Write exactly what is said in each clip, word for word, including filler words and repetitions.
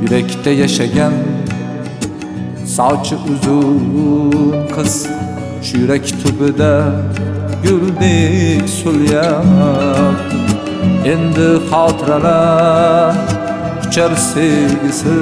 Yurakda yashagan sochi uzun qiz, shu yurak tubida guldek so'lyapti. Endi xotiralar uchar sevgisi,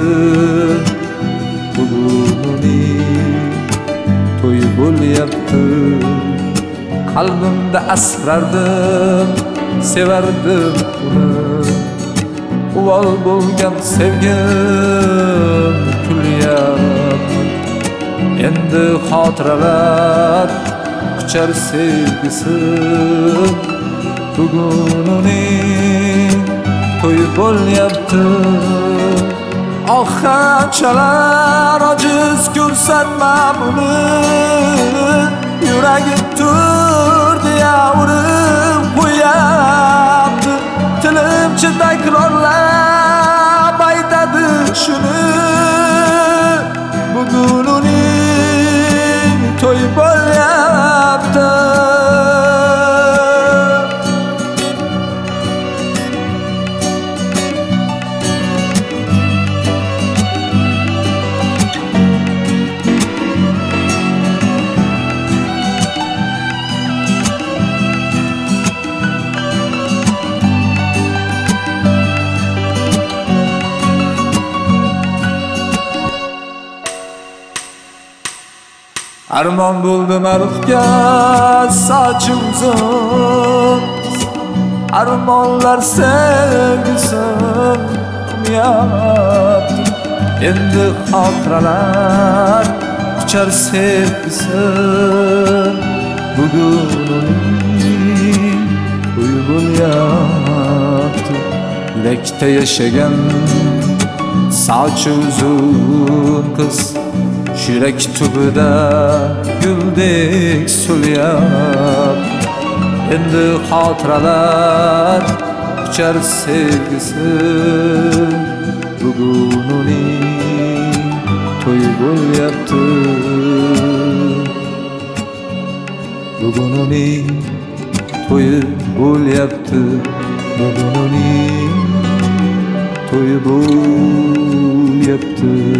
bugun uning to'yi bo'lyapti. Qalbimda asrardim, sevardim uni, uvol bo'lgan sevgim kulyapti. Endi xotiralar quchar sevgisi, bugun uning to'yi bo'lyapti. Oh, qanchalar ojiz ko'rsatmam uni, yuragim turdi urib qo'yapti. Tilimcha takrorlab aytadi shuni, bugun uning to'yi bo'lyapti. Armon bo'ldim arifga sochi uzun, armonlar sevgisi unyapti. Endi xotiralar quchar sevgisi, bugun uning to'yi bo'lyapti. Yurakda yashagan sochi uzun qiz, shu yurak tubida guldek so'lyapti. Endi xotiralar quchar sevgisi, bugun uning to'yi bo'lyapti. Bugun uning to'yi bo'lyapti. Bugun uning to'yi bo'lyapti.